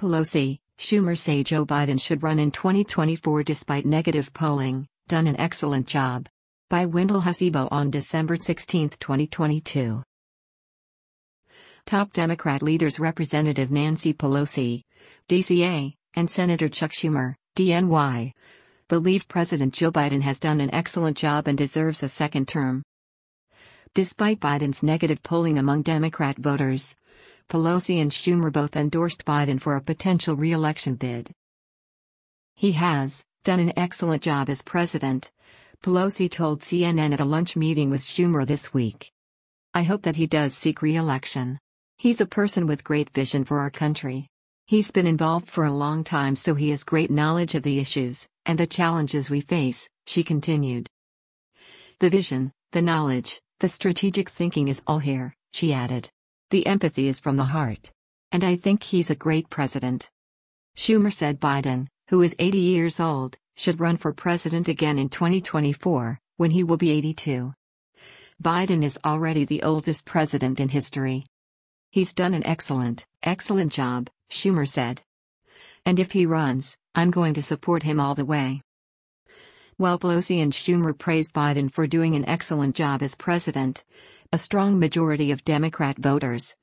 Pelosi, Schumer say Joe Biden should run in 2024 despite negative polling, done an excellent job. By Wendell Husibo on December 16, 2022. Top Democrat leaders Representative Nancy Pelosi, DCA, and Senator Chuck Schumer, DNY, believe President Joe Biden has done an excellent job and deserves a second term. Despite Biden's negative polling among Democrat voters, Pelosi and Schumer both endorsed Biden for a potential re-election bid. He has done an excellent job as president, Pelosi told CNN at a lunch meeting with Schumer this week. I hope that he does seek re-election. He's a person with great vision for our country. He's been involved for a long time, so he has great knowledge of the issues and the challenges we face, she continued. The vision, the knowledge, the strategic thinking is all here, she added. The empathy is from the heart. And I think he's a great president. Schumer said Biden, who is 80 years old, should run for president again in 2024, when he will be 82. Biden is already the oldest president in history. He's done an excellent job, Schumer said. And if he runs, I'm going to support him all the way. While Pelosi and Schumer praised Biden for doing an excellent job as president, a strong majority of Democrat voters,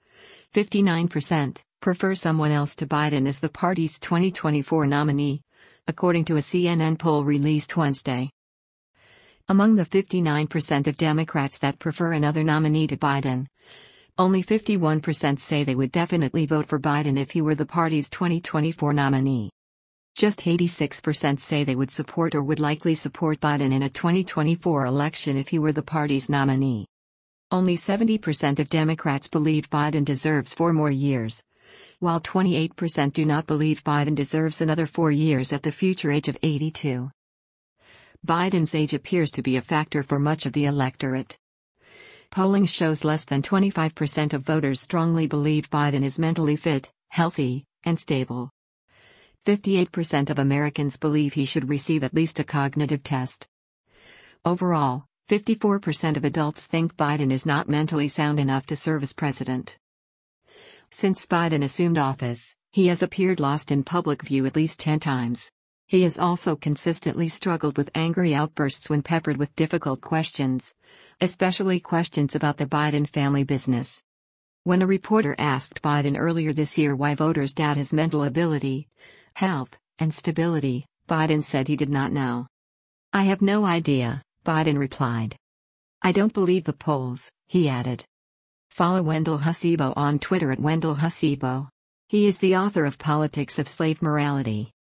59%, prefer someone else to Biden as the party's 2024 nominee, according to a CNN poll released Wednesday. Among the 59% of Democrats that prefer another nominee to Biden, only 51% say they would definitely vote for Biden if he were the party's 2024 nominee. Just 86% say they would support or would likely support Biden in a 2024 election if he were the party's nominee. Only 70% of Democrats believe Biden deserves 4 more years, while 28% do not believe Biden deserves another 4 years at the future age of 82. Biden's age appears to be a factor for much of the electorate. Polling shows less than 25% of voters strongly believe Biden is mentally fit, healthy, and stable. 58% of Americans believe he should receive at least a cognitive test. Overall, 54% of adults think Biden is not mentally sound enough to serve as president. Since Biden assumed office, he has appeared lost in public view at least 10 times. He has also consistently struggled with angry outbursts when peppered with difficult questions, especially questions about the Biden family business. When a reporter asked Biden earlier this year why voters doubt his mental ability, health, and stability, Biden said he did not know. I have no idea, Biden replied. I don't believe the polls, he added. Follow Wendell Husibo on Twitter at Wendell Husibo. He is the author of Politics of Slave Morality.